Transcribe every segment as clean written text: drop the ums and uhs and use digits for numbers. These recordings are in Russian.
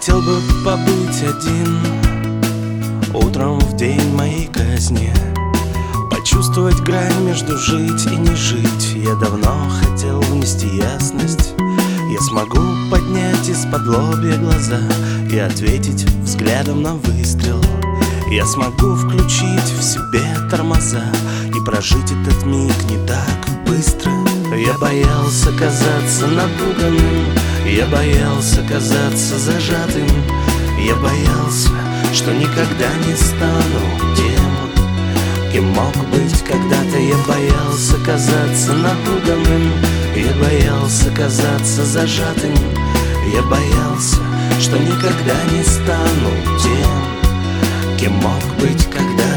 хотел бы побыть один утром в день моей казни, почувствовать грань между жить и не жить. Я давно хотел внести ясность. Я смогу поднять из-под лобья глаза и ответить взглядом на выстрел. Я смогу включить в себе тормоза и прожить этот миг не так быстро. Я боялся казаться напуганным, я боялся казаться зажатым, я боялся, что никогда не стану тем, кем мог быть когда-то. Я боялся казаться напуганным, я боялся казаться зажатым, я боялся, что никогда не стану тем, кем мог быть когда-то.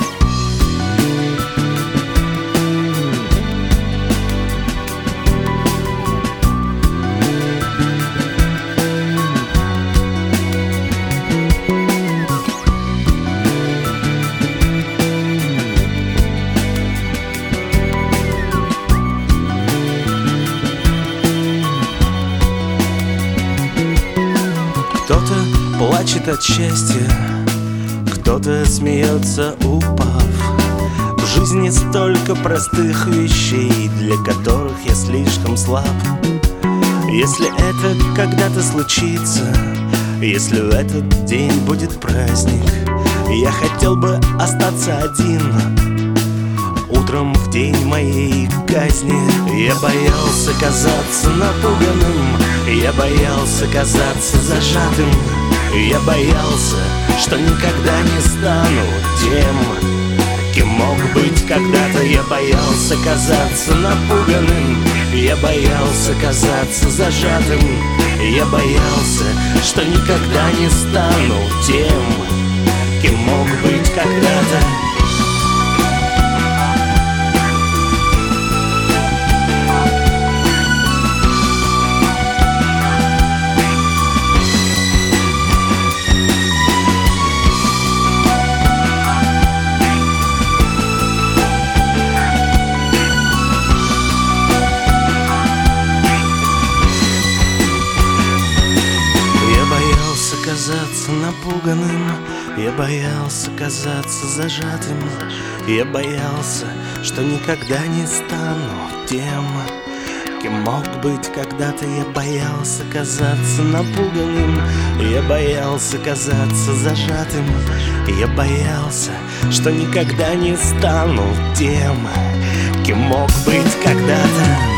Кто-то плачет от счастья, кто-то смеется, упав. В жизни столько простых вещей, для которых я слишком слаб. Если это когда-то случится, если в этот день будет праздник, я хотел бы остаться один утром в день моей казни. Я боялся казаться напуганным, я боялся казаться зажатым, я боялся, что никогда не стану тем, кем мог быть когда-то. Я боялся казаться напуганным, я боялся казаться зажатым, я боялся, что никогда не стану тем, кем мог быть когда-то. Казаться напуганным, я боялся казаться зажатым, я боялся, что никогда не стану тем, кем мог быть когда-то. Я боялся казаться напуганным, я боялся казаться зажатым, я боялся, что никогда не стану тем, кем мог быть когда-то.